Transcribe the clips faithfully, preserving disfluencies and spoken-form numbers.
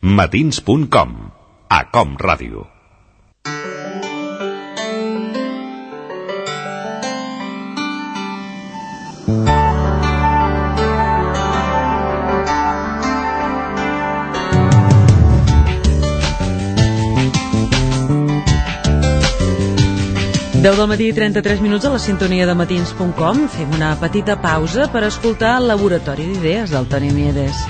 matins punt com, a Com Ràdio. deu del matí, trenta-tres minuts a la sintonia de matins punt com. Fem una petita pausa per escoltar el Laboratori d'Idees del Toni Miedes.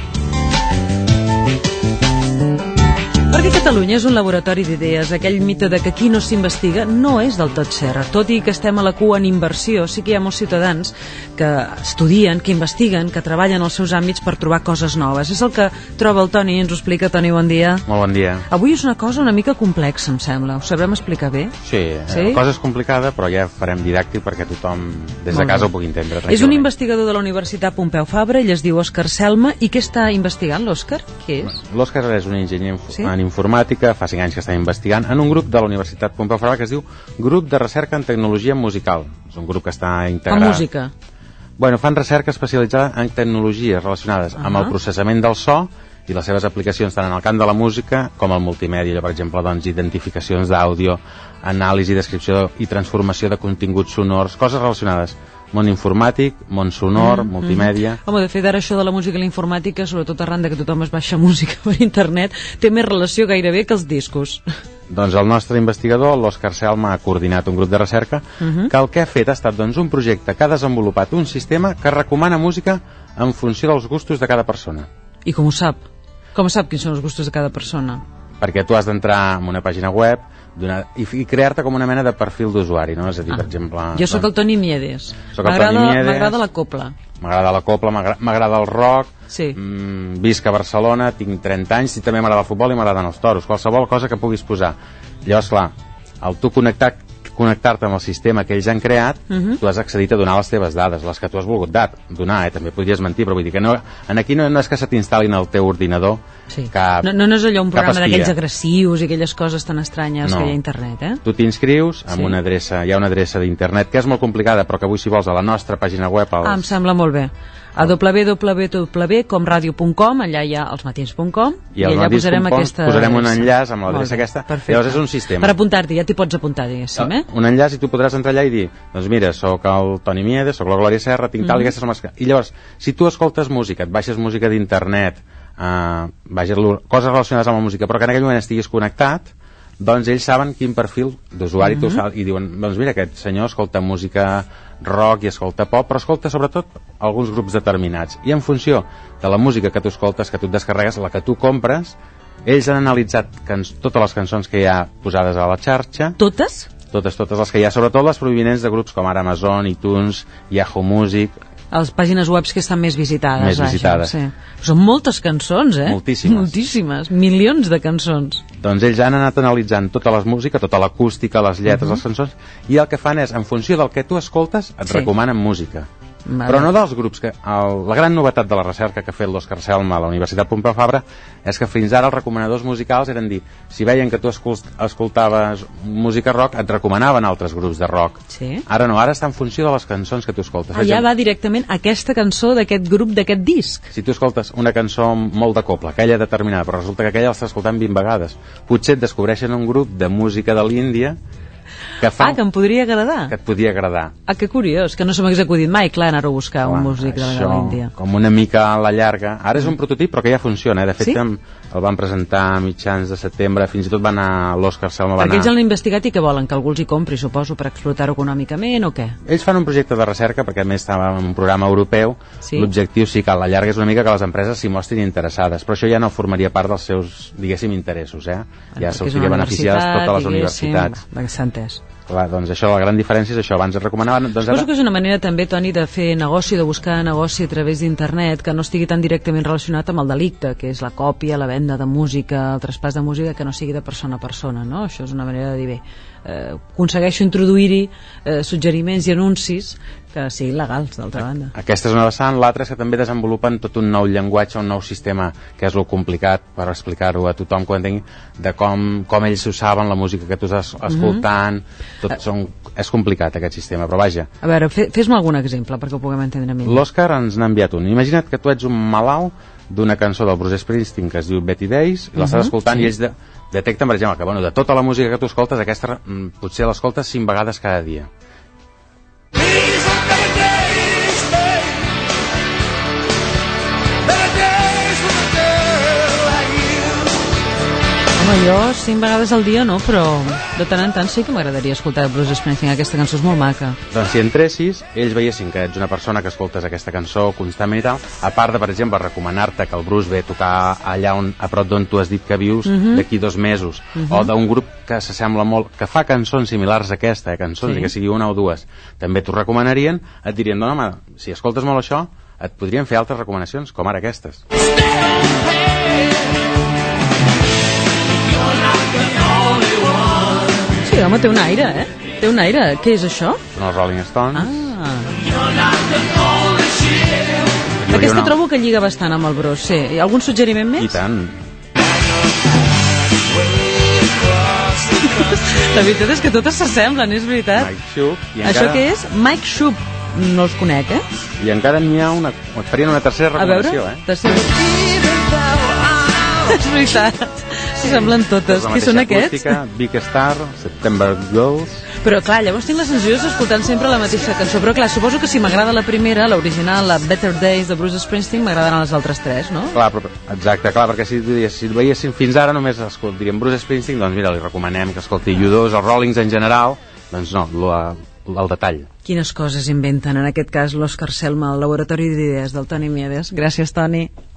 Perquè Catalunya és un laboratori d'idees. Aquell mite de que aquí no s'investiga no és del tot cert. Tot i que estem a la cua en inversió, sí que hi ha molts ciutadans que estudien, que investiguen, que treballen als seus àmbits per trobar coses noves. És el que troba el Toni i ens ho explica. Toni, bon dia. Molt bon dia. Avui és una cosa una mica complexa, em sembla. Ho sabrem explicar bé? Sí, sí? La cosa és complicada, però ja farem didàctic perquè tothom des de casa ho pugui entendre. És un investigador de la Universitat Pompeu Fabra, ell es diu Òscar Selma. I què està investigant, l'Òscar? Què és? L'Òscar és un enginyer sí? en informàtica, fa cinc anys que està investigant en un grup de la Universitat Pompeu Fabra que es diu Grup de Recerca en Tecnologia Musical. És un grup que està integrat... En música? Bueno, fan recerca especialitzada en tecnologies relacionades uh-huh. amb el processament del so i les seves aplicacions tant en el camp de la música com al multimèdia, per exemple, doncs, identificacions d'àudio, anàlisi, descripció i transformació de continguts sonors, coses relacionades món informàtic, món sonor, mm, multimèdia... Mm. Home, de fet, ara això de la música i la informàtica, sobretot arran de que tothom es baixa música per internet, té més relació gairebé que els discos. Doncs el nostre investigador, l'Òscar Selma, ha coordinat un grup de recerca uh-huh. que el que ha fet ha estat doncs, un projecte que ha desenvolupat un sistema que recomana música en funció dels gustos de cada persona. I com ho sap? Com sap quins són els gustos de cada persona? Perquè tu has d'entrar en una pàgina web i, i crear-te com una mena de perfil d'usuari, no? És a dir, ah. per exemple... Jo sóc el Toni Miedes. M'agrada la copla. M'agrada la copla, m'agrada el rock, sí. mm, visc a Barcelona, tinc trenta anys, i també m'agrada el futbol i m'agraden els toros, qualsevol cosa que puguis posar. Llavors, clar, el tu connectar connectar-te amb el sistema que ells han creat, uh-huh. tu has accedit a donar les teves dades, les que tu has volgut dar, donar, eh? També podries mentir, però vull dir que no, en aquí no, no és que se t'instal·lin al teu ordinador sí. cap, no, no és allò un programa d'aquells agressius i aquelles coses tan estranyes no. que hi ha a internet, eh? Tu t'inscrius amb sí. una adreça, hi ha una adreça d'internet que és molt complicada, però que avui si vols a la nostra pàgina web... Els... Ah, em sembla molt bé. A w w w punt com radio punt com, allà hi ha els matins punt com i, i allà posarem aquesta... posarem un enllaç amb l'adreça aquesta. Perfecte. Llavors és un sistema. Per apuntar-t'hi, ja t'hi pots apuntar, diguéssim, eh? Un enllaç i tu podràs entrar allà i dir, doncs mira, sóc el Toni Miedes, sóc la Glòria Serra, tinc tal mm-hmm. i aquestes són les... I llavors, si tu escoltes música, et baixes música d'internet, eh, baixes coses relacionades amb la música, però que en aquell moment estiguis connectat, doncs ells saben quin perfil d'usuari mm-hmm. tu saps, i diuen, doncs mira, aquest senyor escolta música rock i escolta pop, però escolta sobretot alguns grups determinats, i en funció de la música que tu escoltes, que tu et descarregues, la que tu compres, ells han analitzat canç- totes les cançons que hi ha posades a la xarxa. Totes? Totes, totes les que hi ha, sobretot les provinents de grups com ara Amazon, iTunes, Yahoo Music... Les pàgines web que estan més visitades. Més visitades. Vaja, sí. Són moltes cançons, eh? Moltíssimes. Moltíssimes, milions de cançons. Doncs ells han anat analitzant tota la música, tota l'acústica, les lletres, uh-huh. les cançons, i el que fan és, en funció del que tu escoltes, et sí. recomanen música. Vale. Però no dels grups que... El, la gran novetat de la recerca que ha fet l'Òscar Selma a la Universitat Pompeu Fabra és que fins ara els recomanadors musicals eren dir, si veien que tu escolt, escoltaves música rock, et recomanaven altres grups de rock. Sí. Ara no, ara està en funció de les cançons que tu escoltes. Allà va directament aquesta cançó d'aquest grup, d'aquest disc. Si tu escoltes una cançó molt de copla, aquella determinada, però resulta que aquella l'estàs escoltant vint vegades, potser et descobreixen un grup de música de l'Índia que fa... Ah, que em podria agradar. Que et podria agradar. Ah, que curiós, que no se m'hagués acudit mai, clar, anar a buscar clar, un músic de l'Índia. Com una mica a la llarga. Ara és un prototip, però que ja funciona. Eh? De fet, sí? el van presentar a mitjans de setembre, fins i tot va anar l'Òscar Selma. Perquè ells han investigat i què volen? Que algú els hi compri, suposo, per explotar-ho econòmicament o què? Ells fan un projecte de recerca, perquè a més estava en un programa europeu. Sí? L'objectiu sí que a la llarga és una mica que les empreses s'hi mostrin interessades, però això ja no formaria part dels seus, diguéssim, interessos. Eh? Ja s'hauria beneficiades totes les universitats. S'ha entès. Clar, doncs això, la gran diferència és això, abans es recomanaven... Doncs Suposo ara... que és una manera també, Toni, de fer negoci, de buscar negoci a través d'internet, que no estigui tan directament relacionat amb el delicte, que és la còpia, la venda de música, el traspàs de música, que no sigui de persona a persona, no? Això és una manera de dir, bé, eh, aconsegueixo introduir-hi eh, suggeriments i anuncis que siguin legals, d'altra banda. Aquesta és una vessant, l'altra és que també desenvolupen tot un nou llenguatge, un nou sistema, que és lo complicat per explicar-ho a tothom que ho entengui, de com, com ells ho saben, la música que tu estàs escoltant... Mm-hmm. tot són, és complicat aquest sistema, però vaja. A veure, fe, fes-me algun exemple perquè ho puguem entendre millor. L'Òscar ens n'ha enviat un. Imagina't que tu ets un malalt d'una cançó del Bruce Springsteen que es diu Betty Days, i l'estàs uh -huh, escoltant, sí. I ells de, detecten, per exemple, que bueno, de tota la música que tu escoltes, aquesta mm, potser l'escoltes cinc vegades cada dia. Home, jo cinc vegades al dia no, però de tant en tant sí que m'agradaria escoltar Bruce Springsteen. Aquesta cançó és molt maca. Doncs si entressis, ells veiessin que ets una persona que escoltes aquesta cançó constantment i tal, a part de, per exemple, recomanar-te que el Bruce ve a tocar allà on, a prop d'on tu has dit que vius, uh -huh. d'aquí dos mesos, uh -huh. o d'un grup que s'assembla molt, que fa cançons similars a aquesta, eh, cançons, sí. I que sigui una o dues, també t'ho recomanarien, et dirien, no, home, si escoltes molt això, et podrien fer altres recomanacions, com ara aquestes. Sí, home, té un aire, eh? Té un aire. Què és això? Són els Rolling Stones. Ah. Aquesta no. Trobo que lliga bastant amb el Bruce, sí. Hi ha algun suggeriment més? I tant. La veritat és que totes s'assemblen, és veritat. Mike Shub. Això què és? Mike Shub. No els conec, eh? I encara n'hi ha una... Et farien una tercera recomanació, a veure, eh? Tercera... És veritat. S'assemblen totes. Qui són aquests? Big Star, September Girls... Però clar, llavors tinc la sensació escoltant sempre la mateixa cançó. Però clar, suposo que si m'agrada la primera, l'original, la Better Days de Bruce Springsteen, m'agradaran les altres tres, no? Clar, però, exacte, clar, perquè si, si el veiessin fins ara només escolt, diríem Bruce Springsteen, doncs mira, li recomanem que escolti U dos, els Rollings en general, doncs no, la, el detall. Quines coses inventen, en aquest cas, l'Òscar Selma, el Laboratori d'Idees del Toni Miedes. Gràcies, Toni.